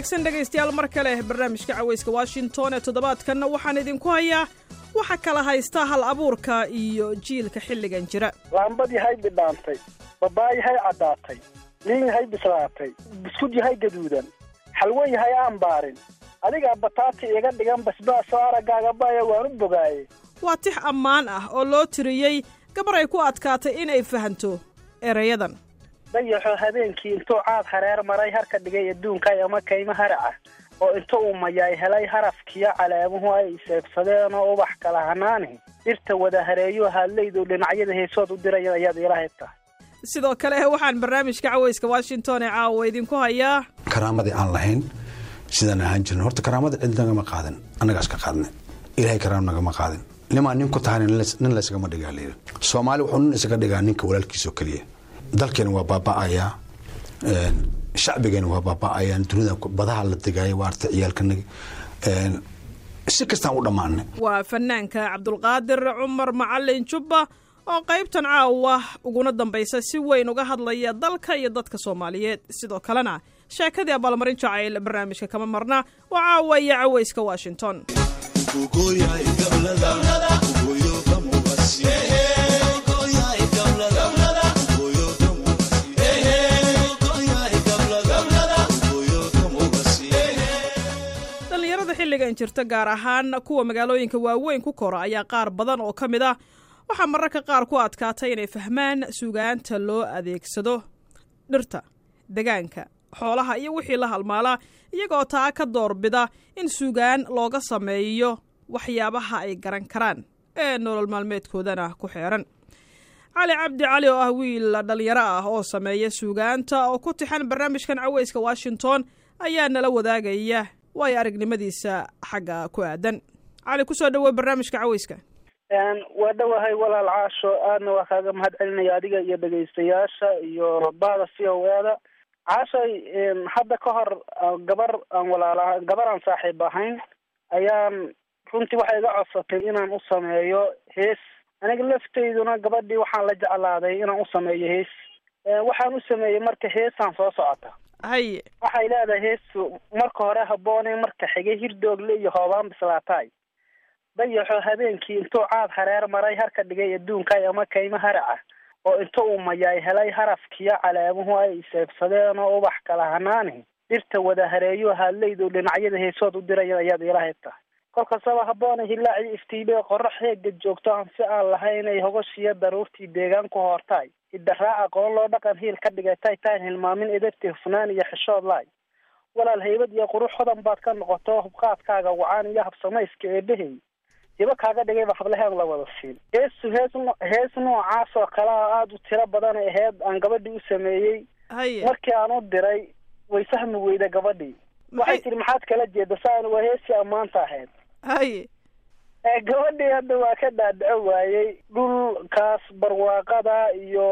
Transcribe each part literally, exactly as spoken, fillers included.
wanaagsan dhegaystayaal mar kale barnaamijka cawayska Washington ee toddobaadkan waxaan idinku hayaa waxa kala haysta hal abuurka iyo jiilka xilligan jira. laambadii hay bidhaantay, babaay hay cadaatay, liin hay bislaatay, biskud hay gaduudan, xalwo hay aan baarin. adiga bataati iga dhigan basbaas oo aragaaga baaya waan u bogaayay. waa tix ammaan ah oo loo tiriyey gabar ay ku adkaatay in ay fahanto erayadan. dayaxo habeenkii intuu caad hareer maray harka dhigay adduunka ama kayma haraca oo inta uu mayay helay harafkiya calaamuhu ay seebsadeen oo ubax kala hanaani dhirta wada hareeyo hadlaydo dhinacyada heesood u diray ayaad ilaahay tahay. sidoo kale waxaan barnaamijka cawayska Washington ee caawa idinku hayaa karaamadii aan lahayn sidaan ahaan jirnay. horta karaamada cid nagama qaadan, anagaas ka qaadnay. ilaahay karaam nagama qaadan. nimaan nin ku tahan nin la iskama dhigaa leeyahay. Soomaali wuxuu nin iskaga dhigaa ninka walaalkiisa oo kaliya. dalkeena waa baaba'aya, een shacbigeena waa baaba'aya, dunida badaha la degayo waarta ciyaalkanaga een si kastaan u dhamaanay. waa fanaanka Cabdulqaadir Cumar Macallin Jubba oo qaybtan caawa uguna dambaysa si weyn uga hadlaya dalka iyo dadka Soomaaliyeed. sidoo kalena sheekadii abaalmarin jacayl barnaamijka kama marna waa caawa iyo cawayska Washington. xilligan jirta gaar ahaan kuwa magaalooyinka waaweyn ku kora ayaa qaar badan oo ka mid ah waxaa mararka qaar ku adkaatay inay fahmaan suugaanta loo adeegsado dhirta, deegaanka, xoolaha iyo wixii la halmaala, iyagoo taa ka doorbida in suugaan looga sameeyo waxyaabaha ay garan karaan ee nolol maalmeedkoodana ku xeeran. cali cabdi cali oo ah wiil dhalinyaro ah oo sameeya suugaanta oo ku tixan barnaamijkan cawayska Washington ayaa nala wadaagaya way aragnimadiisa xagga ku aadan. cali ku soo dhawow barnaamijka cawayska. een waa dhawahay walaal caasho aadna waa kaaga mahadcelinaya adiga iyo dhagaystayaasha iyo baada fiyoweeda. caashay een hadda ka hor gabar aan walaalaha gabar aan saaxiib ahayn ayaan runtii waxay iga codsatay inaan u sameeyo hees. aniga lafteyduna gabadhii waxaan la jeclaaday inaan u sameeyo hees. waxaan u sameeyey marka heesaan soo socota. hay waxay leedahay heesu marka hore habboonay marka xigay hirdoogle iyo hoobaan bislaatay. dayaxo habeenkii intuu caad hareer maray harka dhigay adduunka ama kayma haraca oo inta uu mayay helay harafkiya calaamuhu ay seebsadeen oo ubax kala hanaani dhirta wada hareeyo hadlaydo dhinacyada heesood u diray ayaad ilaahay tahay. kolkasaba habboonay hilaaci iftiibee qorrax heega joogto aan si aan lahayn ay hogoshiya daruurtii deegaan ku hortay. idaraa aqoon loo dhaqan hiil ka dhigatay taan hilmaamin edebti hufnaan iyo xishood laay. walaal haybad iyo qurux hodan baad ka noqoto hubqaadkaaga wacaan iyo habsamayska eebahay hiba kaaga dhigayba hablaheed la wada siin. heesu hees hees noocaas oo kale aad u tiro badan aheyd aan gabadhii u sameeyey. markii aan u diray way fahmi weyda gabadhii. waxay tiri maxaad kala jeeda saan waa heesii ammaanta ahayd. hay ee gabadhii hadda waa ka dhaadhaco waayey dhulkaas barwaaqada iyo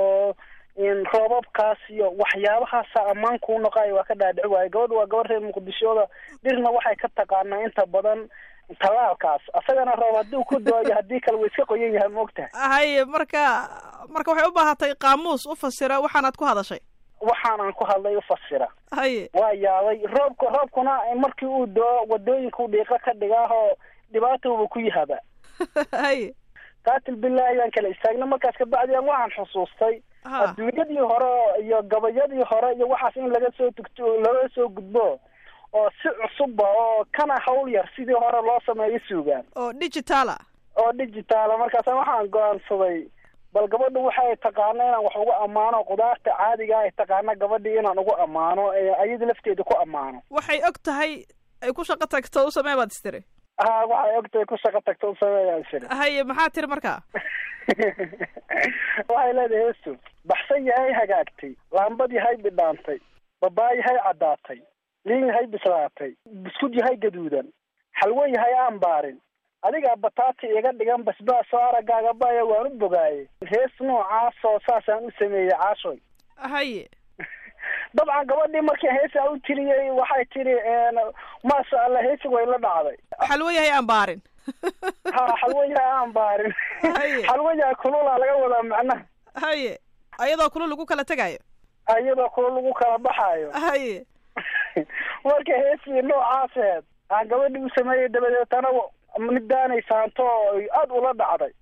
in roobabkaas iyo waxyaabahaas ammaan ku noqay waa ka dhaadhaco waayey. gabadhu waa gabar reer Muqdishooda dhirna waxay ka taqaanaa inta badan talaalkaas asagana roob hadduu ku dooyo haddii kale way iska qoyan yahay moogtahay. hay marka marka waxay u baahatay qaamuus u fasira waxaanaad ku hadashay. waxaan ku hadlay u fasira. hay waa yaabay roobka roobkuna markii uu doo wadooyinku dhiiqa ka dhigaaho dhibaato uu ku yahaba. hay qaatil billahi ayaan kala istaagna markaas ka bacdi waxaan xusuustay adduunyadii hore iyo gabayadii hore iyo waxaas in laga soo tugto laga soo gudbo oo si cusub oo kana hawl yar sidii hore loo sameeyo suugaan oo digital ah oo digital markaas waxaan go'aansaday bal gabadhu waxay taqaanaa inaan wax ugu amaano qudaarta caadiga ay taqaana gabadhii inaan ugu amaano ayada lafteeda ku amaano. waxay og tahay ay ku shaqo tagto u sameebaad istiri. ah waxay og tahay ku shaqo tagto u sameeyaa istiri. hay maxaa tiri markaa. waxay leedahay heestu baxsan yahay hagaagtay, laambad yahay bidhaantay, babaay yahay cadaatay, liin yahay bislaatay, biskud yahay gaduudan, xalwo yahay aan baarin. adiga bataati iga dhigan basbaas oo aragaaga baaya waan u bogaayay. hees noocaas oo saasaan u sameeyey caashoy. hay dabcan gabadhii markii heesaa u tiriyey waxay tiri maasha allah heesi way la dhacday. xalwo yahay aan baarin. ha xalwo yahay aan baarin. xalwo yahay kulula laga wadaa macnaha. hay ayadoo kulul lagu kala tagayo. ayadoo kulul lagu kala baxayo. hay marka heesii noocaased aan gabadhii u sameeyey dabadeetana midaanay saanto aad ula dhacday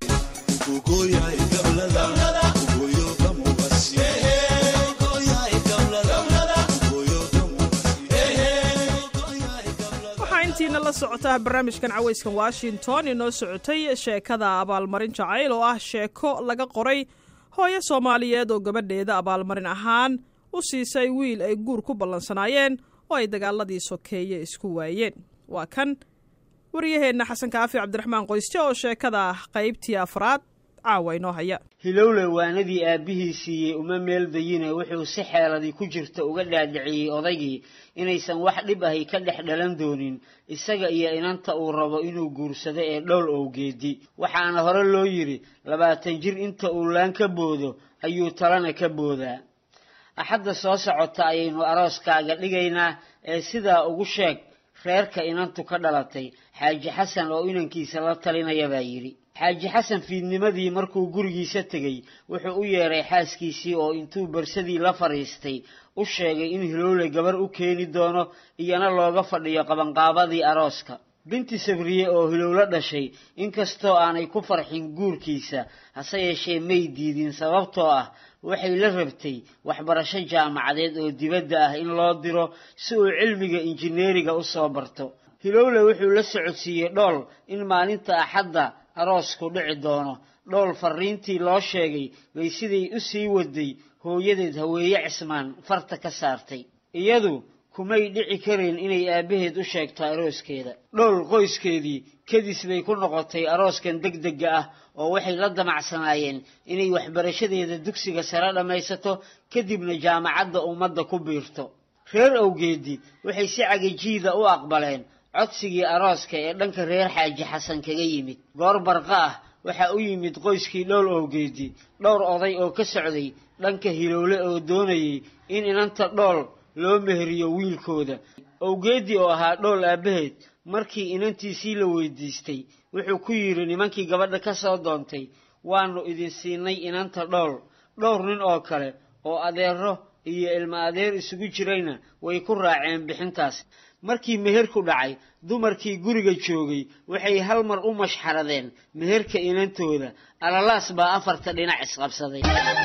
intiina la socotaa barnaamijkan cawayskan Washington inoo socotay sheekada abaalmarin jacayl oo ah sheeko laga qoray hooyo Soomaaliyeed oo gabadheeda abaalmarin ahaan u siisay wiil ay guur ku ballansanaayeen oo ay dagaaladii sokeeye isku waayeen. waa kan wariyaheenna Xasan Kaafi Cabdiraxmaan Qoyste oo sheekada qaybtii afraad caawa inoo haya. hilowle waanadii aabihii siiyey uma meel dayina wuxuu si xeeladii ku jirta uga dhaadhiciyey odaygii inaysan wax dhib ahi ka dhex dhalan doonin isaga iyo inanta uu rabo inuu guursado ee dhowl owgeedi. waxaana hore loo yiri labaatan jir inta uu laan ka boodo ayuu talana ka boodaa. axadda soo socota ayaynu arooskaaga dhigaynaa ee sidaa ugu sheeg reerka inantu ka dhalatay xaaji xasan oo inankiisa la talinaya baa yiri. xaaji xasan fiidnimadii markuu gurigiisa tegay wuxuu u yeeray xaaskiisii oo intuu barsadii la fariistay u sheegay in hilowle gabar u keeni doono iyana looga fadhiyo qabanqaabadii arooska. binti sabriye oo hilowle dhashay inkastoo aanay ku farxin guurkiisa hase yeeshee may diidin sababtoo ah waxay la rabtay waxbarasho jaamacadeed oo dibadda ah in loo diro si uu cilmiga injineeriga u soo barto. hilowle wuxuu la socodsiiyey dhool in maalinta axadda aroosku dhici doono. dhool fariintii loo sheegay bay siday u sii waday hooyadeed Haweeye Cismaan farta ka saartay. iyadu kumay dhici kareen inay aabaheed u sheegto arooskeeda. dhool qoyskeedii kadis bay ku noqotay arooskan degdega ah oo waxay la damacsanaayeen inay waxbarashadeeda dugsiga sare dhamaysato kadibna jaamacadda ummadda ku biirto. reer owgeedi waxay si cagajiida u aqbaleen codsigii arooska ee dhanka reer xaaji xasan kaga yimid. goor barqa ah waxa u yimid qoyskii dhowl owgeedi dhowr oday oo ka socday dhanka hilowle oo doonayay in inanta dhool loo meheriyo wiilkooda. owgeedi oo ahaa dhowl aabaheed markii inantiisii la weydiistay wuxuu ku yiri nimankii gabadha ka soo doontay waanu idin siinay inanta dhowl. dhowr nin oo kale oo adeero iyo ilma adeer isugu jirayna way ku raaceen bixintaas. markii meherku dhacay dumarkii guriga joogay waxay hal mar u mashxaradeen meherka inantooda. alalaas baa afarta dhinac isqabsaday.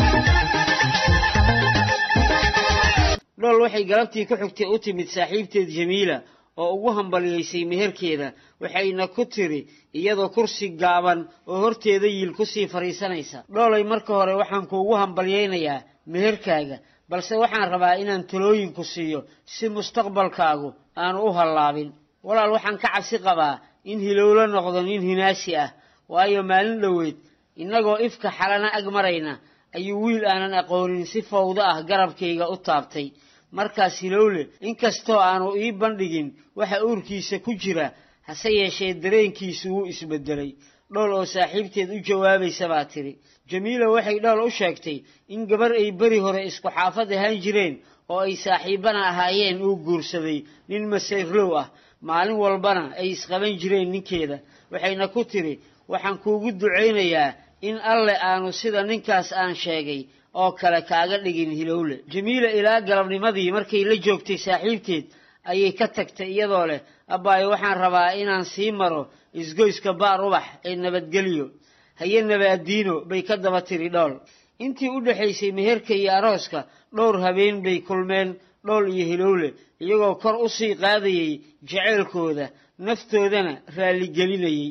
dhool waxay galabtii ku xigtay u timid saaxiibteed Jamiila oo ugu hambaliyeysay meherkeeda. waxayna ku tiri iyadoo kursi gaaban oo horteeda yiil ku sii fariisanaysa, dhoolay marka hore waxaan kuugu hambaliyeynayaa meherkaaga, balse waxaan rabaa inaan talooyin ku siiyo si mustaqbalkaagu aan u halaabin. walaal waxaan ka cabsi qabaa in hilowle noqdo nin hinaasi ah, waayo maalin dhaweed innagoo ifka xalana ag marayna ayuu wiil aanan aqoonin si fawdo ah garabkayga u taabtay. markaas hilowle inkastoo aanu ii bandhigin waxa uurkiisa ku jira hase yeeshee dareenkiisu wuu isbedelay. dhool oo saaxiibteed u jawaabaysa baa tiri. Jamiila waxay dhool u sheegtay in gabar ay bari hore isku xaafad ahaan jireen oo ay saaxiibana ahaayeen uu guursaday nin masayrlow ah, maalin walbana ay isqaban jireen ninkeeda. waxayna ku tiri waxaan kuugu duceynayaa in alle aanu sida ninkaas aan sheegay oo kale kaaga dhigin hilowle. Jamiila ilaa galabnimadii markay la joogtay saaxiibteed ayay ka tagtay iyadoo leh abbaayo waxaan rabaa inaan sii maro isgoyska baar ubax ee nabadgelyo. haye nabaadiino bay ka daba tiri dhool. intii u dhaxaysay meherka iyo arooska dhowr habeen bay kulmeen dhool iyo hilowle iyagoo kor u sii qaadayay jaceylkooda naftoodana raali gelinayay.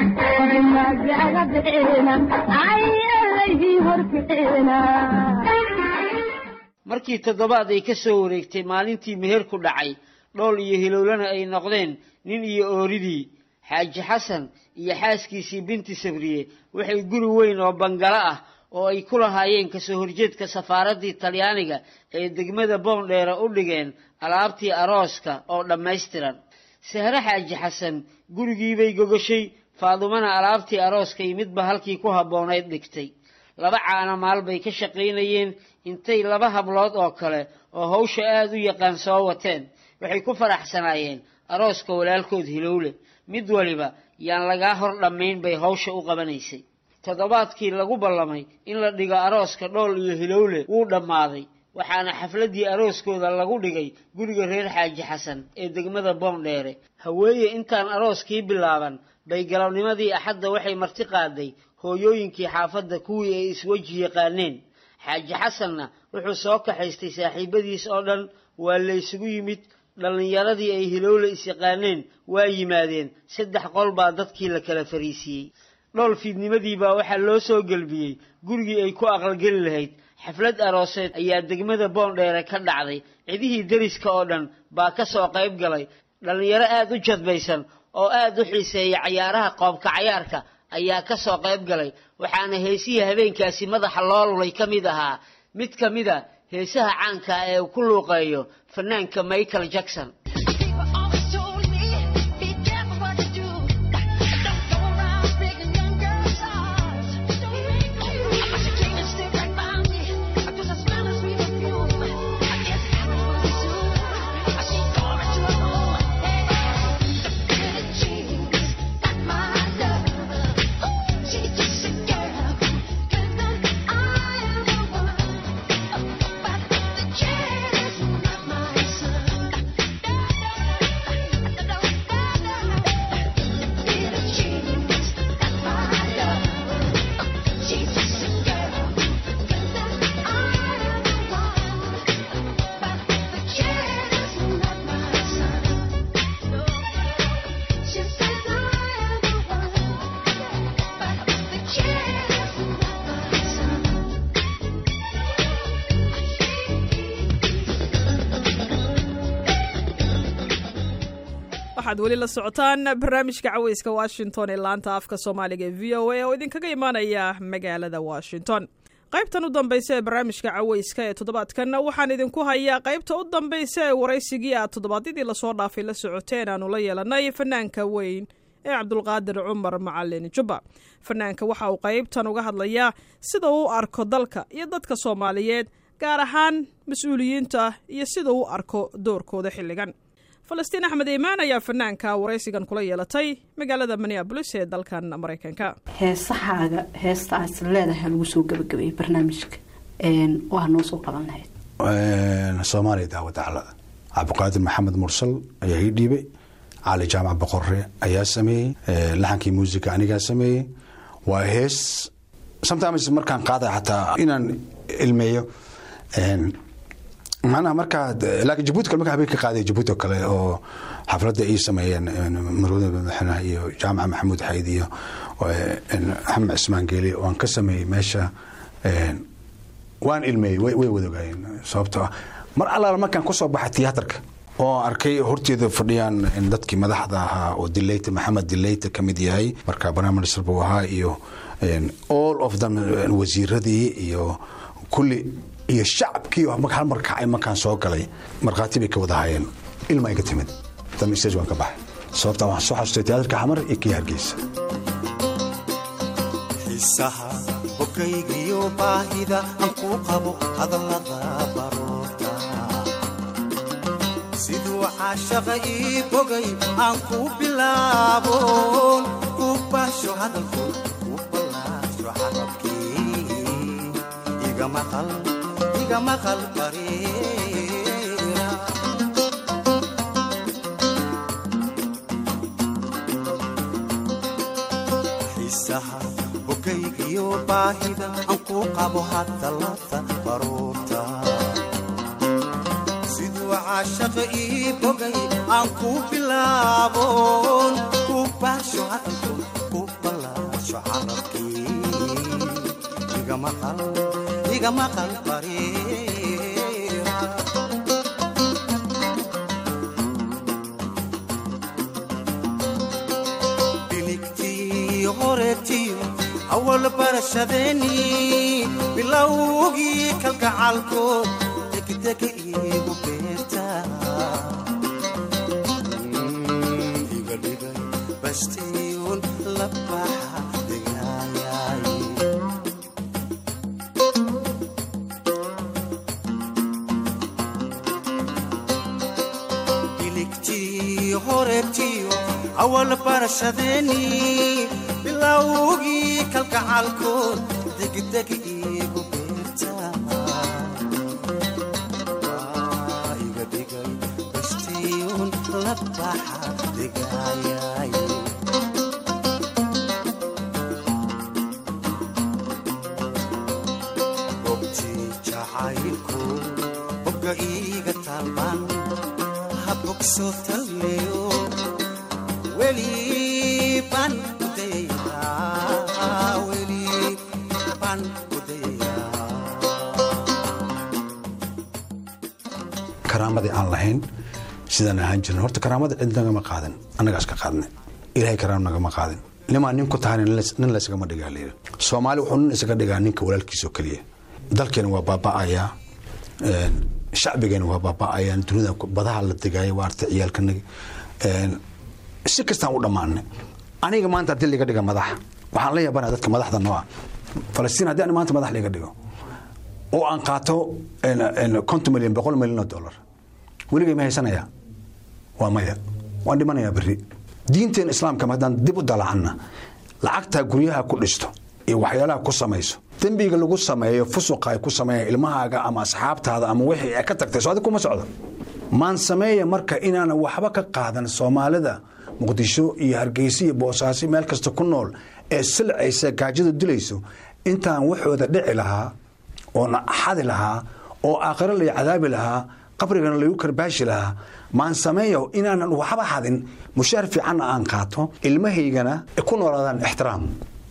I markii toddobaad ay ka soo wareegtay maalintii meherku dhacay dhool iyo hilowlana ay noqdeen nin iyo ooridii xaaji xasan iyo xaaskiisii binti sabriye waxay guri weyn oo bangalo ah oo ay ku lahaayeen ka soo horjeedka safaaraddii talyaaniga ee degmada boondheere u dhigeen alaabtii arooska oo dhammaystiran sahre xaaji xasan gurigii bay gogashay faadumana alaabtii arooska iyo midba halkii ku habboonayd dhigtay laba caana maal bay ka shaqaynayeen intay laba hablood oo kale oo hawsha aad u yaqaan soo wateen waxay ku faraxsanaayeen arooska walaalkood hilowle mid waliba yaan lagaa hor dhammayn bay hawsha u qabanaysay toddobaadkii lagu ballamay in la dhigo arooska dhool iyo hilowle wuu dhammaaday waxaana xafladdii arooskooda lagu dhigay guriga reer xaaji xasan ee degmada boondheere haweeye intaan arooskii bilaaban bay galabnimadii axadda waxay marti qaaday hooyooyinkii xaafadda kuwii ay isweji yaqaaneen xaaji xasanna wuxuu soo kaxaystay saaxiibadiis oo dhan waa la isugu yimid dhallinyaradii ay hilowle isyaqaaneen waa yimaadeen saddex qol baa dadkii la kala fariisiiyey dhool fiidnimadii baa waxaa loo soo gelbiyey gurigii ay ku aqalgeli lahayd xaflad arooseed ayaa degmada boondheere ka dhacday cidihii deriska oo dhan baa ka soo qayb galay dhallinyaro aad u jadbaysan oo aad u xiiseeya cayaaraha qoobka cayaarka ayaa ka soo qayb galay waxaana heesihii habeenkaasi madaxa loo lulay ka mid ahaa mid ka mid a heesaha caanka ee uu ku luuqeeyo fanaanka Michael Jackson. waxaad weli la socotaan barnaamijka caweyska Washington ee laanta afka Soomaaliga ee V O A oo idinkaga imaanaya magaalada Washington. qaybtan u dambaysa ee barnaamijka caweyska ee toddobaadkan waxaan idinku hayaa qaybta u dambaysa ee waraysigii aad toddobaadyadii la soo dhaafay la socoteen aanu la yeelanay fanaanka weyn ee Cabdulqaadir Cumar Macalin Jubba. fanaanka waxa uu qaybtan uga hadlayaa sida uu arko dalka iyo dadka Soomaaliyeed gaar ahaan mas'uuliyiinta iyo sida uu arko doorkooda xilligan. Falastiin Axmed Iimaan ayaa fanaanka waraysigan kula yeelatay magaalada Minneapolis ee dalkan Mareykanka. heesahaaga heestaas leedahay lagu soo gabagabay barnaamijka een waa noo soo qaban lahayd een Soomaaliya daawada ala Cabdiqaadir Maxamed Mursal ayaa ii dhiibay Ali Jaamac Boqorre ayaa sameeyay laxankii muusiga aniga sameeyay waa hees sometimes markaan qaaday hataa inaan ilmeeyo een معنا مركز لكن جبوت كل مكان بيك قاعد جبوت كله أو حفلات إيه سمايان مرودة إحنا هي جامعة محمود حيدية وهم عثمان قيلي وانقسمي ماشى وان المي وي وي وذو جاين صوبته مر على المكان كوسو بحث تياترك oo arkay horteeda fadhiyaan in dadkii madaxda ahaa oo dilayta Maxamed dilayta kamid yahay marka barnaamij sirbo ahaa iyo all of them wasiiradii iyo kulli iyo shacabkii oo markaa markaa ay makaan soo galay marqaati bay ka wada hayeen ilma ay ka timid tan message waan ka baxay sababta wax soo xasuustay teatrka xamar iyo kii Hargeysa xiisaha bogaygiyo baahida aan ku qabo hadallada baroorta sidoo caashaqa ii bogay aan ku bilaabo ku basho hadalku ku balaasho hadalkii iga maqal iga maqal bariira xiisaha bogaygiyo baahida aan ku qabo hadallada baroorta sidoo caashaqa ii bogay aan ku bilaabo ku basho hadalku ku balaasho hadalkii iga maqal iga maqal bariira horeetiyo awal barashadeeni bilowgii kalgacalko degdeg iigu beerta iga dhigay bastiyuun la baxa degaayay biligtii horeetiyo awal barashadeeni bilowgii kalgacalkood degdeg iigu beerta waa iga dhigay bastiyuun la baxa degaayay bogtii jacaylku bogga iiga taalman ha bogso talleyo weli ban karaamadii aan lahayn sidaan ahaan jirin horta karaamada cid nagama qaadan annagaas ka qaadnay ilaahay karaam nagama qaadin nimaa nin ku tahay nin la isagama dhigaa layidhi soomaali wuxuu nin isaga dhigaa ninka walaalkiisoo keliya dalkeena waa baaba'ayaa shacbigeena waa baaba'ayaan dunida badaha la degaaya waa artay ciyaalkanaga si kastaan u dhammaanay aniga maanta haddii liga dhiga madax waxaan la yaabanaa dadka madaxda nooca falastiin haddii ani maanta madax liga dhigo oo aan qaato konton milyan boqol milyan oo dollar weligay ma haysanayaa waa maya waan dhimanayaa berri diinteen islaamka haddaan dib u dalacanna lacagtaa guryaha ku dhisto iyo waxyaalaha ku samayso dembiga lagu sameeyo fusuqa ay ku sameeyaan ilmahaaga ama asxaabtaada ama wixii ay ka tagtay soo adig kuma socdo maan sameeya marka inaan waxba ka qaadan soomaalida muqdisho iyo hargeysa iyo boosaaso meel kasta ku nool ee silcaysa gaajada dilayso intaan waxooda dhici lahaa oo xadi lahaa oo aakhiro la cadaabi lahaa qabrigana lagu karbaashi lahaa maan sameeyo inaanan waxba xadin mushaar fiicanna aan qaato ilmahaygana ku noolaadaan ixtiraam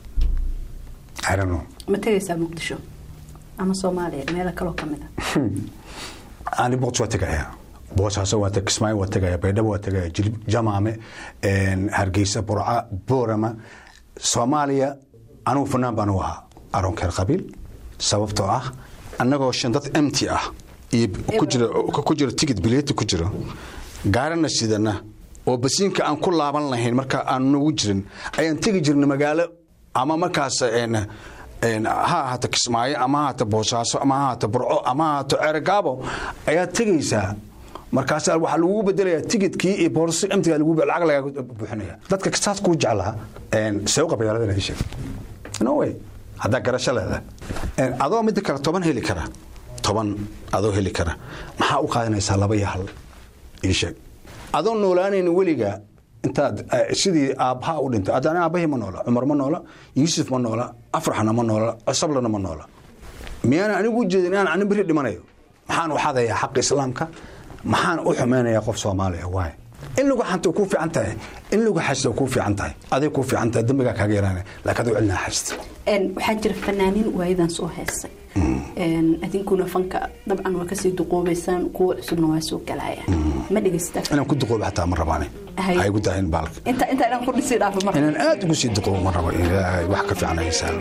ma tegaysaa muqdisho ama soomaaliya meelo kaloo ka mid ah ani muqdisho waa tegayaa boosaaso waa tegaya kismaayo waa tegaya baydhabo waa tegaya jilib jamaame hargeysa burca boorama soomaaliya anugu fanaan baan u ahaa aroonkeer qabiil sababtoo ah annagoo shan dad empty ah iyo ku jira tigid bileeti ku jiro gaarana sidana oo basiinka aan ku laaban lahayn marka aan nagu jirin ayaan tegi jirnay magaalo ama markaas ha ahaato kismaayo ama ha ahaato boosaaso ama ha ahaato burco ama ha ahaato ceergaabo ayaad tegaysaa markaas waxaa lagu bedelayaa tigidkii iyo boorso emtiga lagu lacag laga buuxinaya dadka saas ku jeclaa soo qabayaalada ay sheeg no way hada garasho leedahay adoo mid kale toban heli kara toban adoo heli kara maxaa u qaadanaysaa laba iyo hal ii sheeg adoo noolaanayna weliga intaad sidii aabbaha u dhintay adana aabbahi ma noola cumar ma noola yuusuf ma noola afraxna ma noola sablana ma noola miyaan anigu jeedin inaan anin biri dhimanayo maxaan u xadayaa xaq islaamka maxaan u xumaynayaa qof Soomaaliya waay in lagu xanto ku fiican tahay in lagu xasto ku fiican tahay aday ku fiican tahay dambiga kaaga yaraanay laakiin uu cilna xasto een waxa jira fanaaniin waayidan soo heesay een adinkuna fanka dabcan waa ka sii duqoobaysan kuwa cusubna waa soo galaya ma dhigaystaa inaan ku duqoobo xataa ma rabaanay hay ugu daahin baalk inta inta inaan ku dhisay dhaafo mar inaan aad ugu sii duqoobo ma rabo wax ka fiican ay saan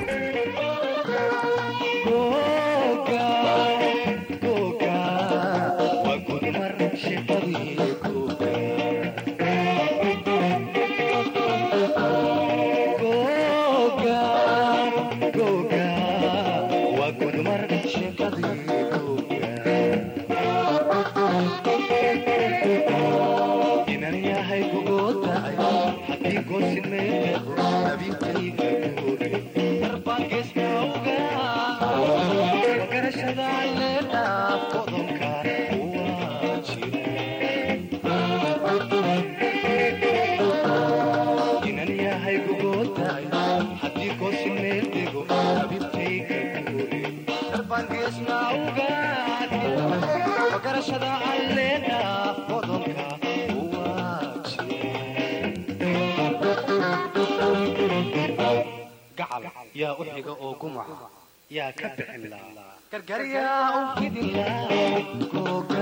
يا أحيق أوكما يا كبح الله كركر يا أوكد الله كوكا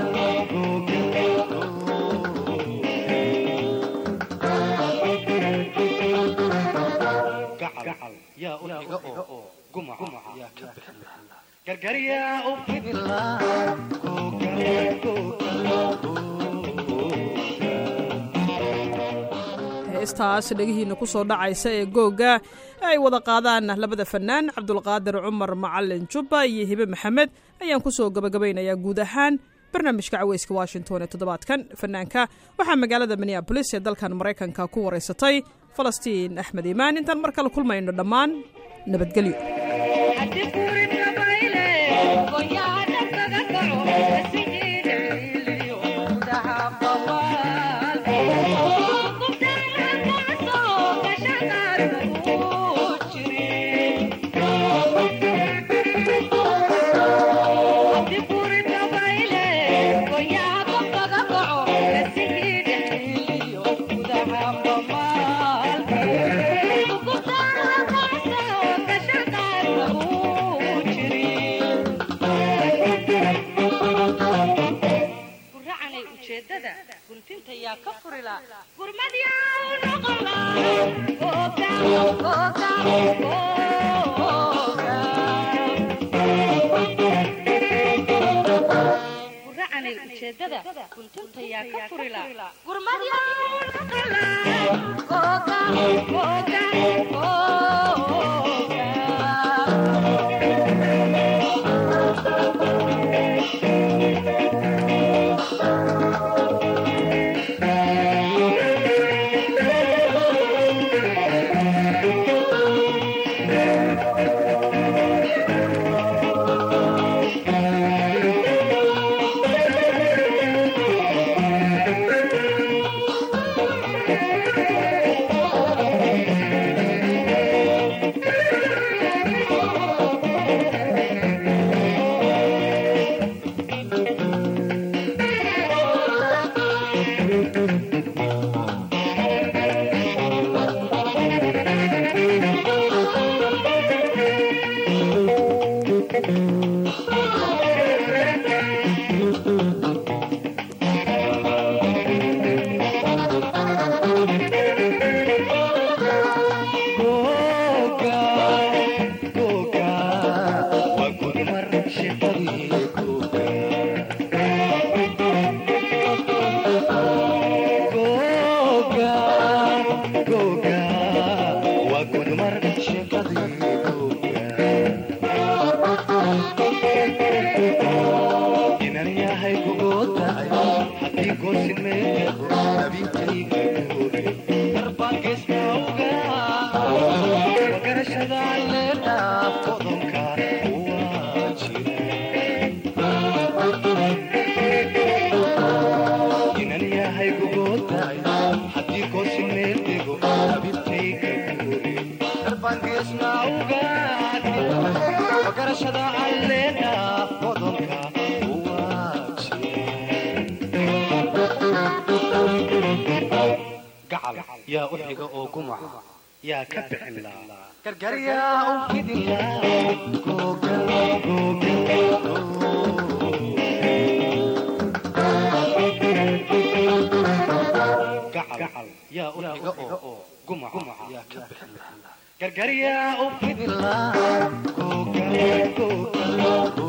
كوكا gacal yaa u xiga oo gumaca yaa ka bixin lahaa gargariyaa u fidin lahaa heestaas dhegihiina ku soo dhacaysa ee googa ay wada qaadaan labada fanaan cabdulqaadir cumar macalin jubba iyo hibe maxamed ayaan ku soo gabagabaynayaa guud ahaan barnaamijka caweyska washington ee toddobaadkan fanaanka waxaa magaalada minneabolis ee dalkan maraykanka ku wareysatay falastiin axmed iimaan intaan mar kale kulmayno dhammaan nabadgelyo yaa u xiga oo gumaca yaa ka bixin lahaa gargariyaa u fidin lahaa googa gacal yaa u xiga oo gumaca yaa ka bixin lahaa gargariyaa u fidin lahaa googa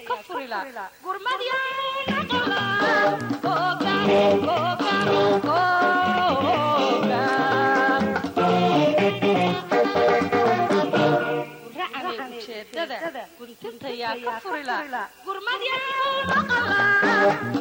ka furila gurmadya naqala oga oga oga racani ujeedada guntinta yaa ka furila gurmadya naqala